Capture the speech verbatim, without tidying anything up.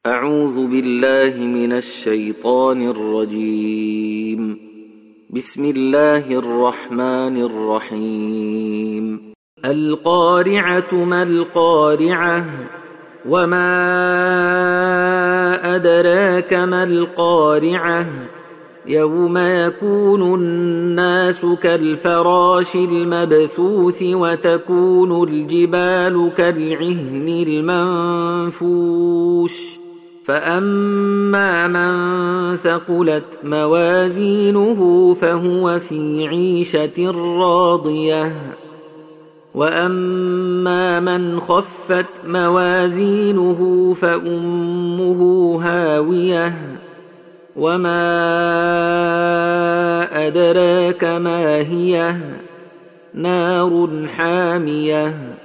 أعوذ بالله من الشيطان الرجيم. بسم الله الرحمن الرحيم. القارعة ما القارعة وما أدراك ما القارعة يوم يكون الناس كالفراش المبثوث وتكون الجبال كالعهن المنفوش فأما من ثقلت موازينه فهو في عيشة راضية وأما من خفت موازينه فأمه هاوية وما أدراك ما هي نار حامية